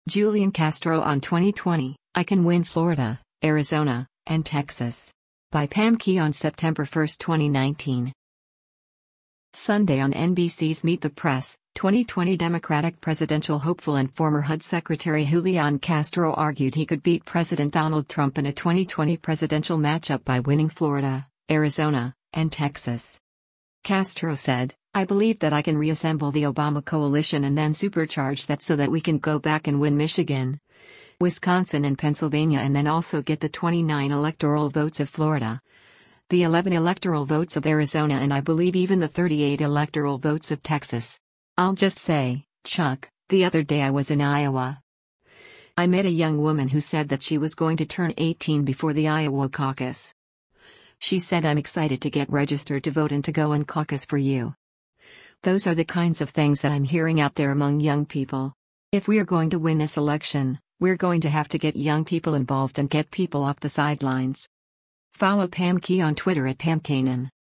Julian Castro on 2020, I Can Win Florida, Arizona, and Texas. By Pam Key on September 1, 2019. Sunday on NBC's Meet the Press, 2020 Democratic presidential hopeful and former HUD Secretary Julian Castro argued he could beat President Donald Trump in a 2020 presidential matchup by winning Florida, Arizona, and Texas. Castro said, "I believe that I can reassemble the Obama coalition and then supercharge that so that we can go back and win Michigan, Wisconsin and Pennsylvania and then also get the 29 electoral votes of Florida, the 11 electoral votes of Arizona and I believe even the 38 electoral votes of Texas. I'll just say, Chuck, the other day I was in Iowa. I met a young woman who said that she was going to turn 18 before the Iowa caucus. She said I'm excited to get registered to vote and to go and caucus for you." Those are the kinds of things that I'm hearing out there among young people. If we are going to win this election, we're going to have to get young people involved and get people off the sidelines. Follow Pam Key on Twitter at Pam Kanan.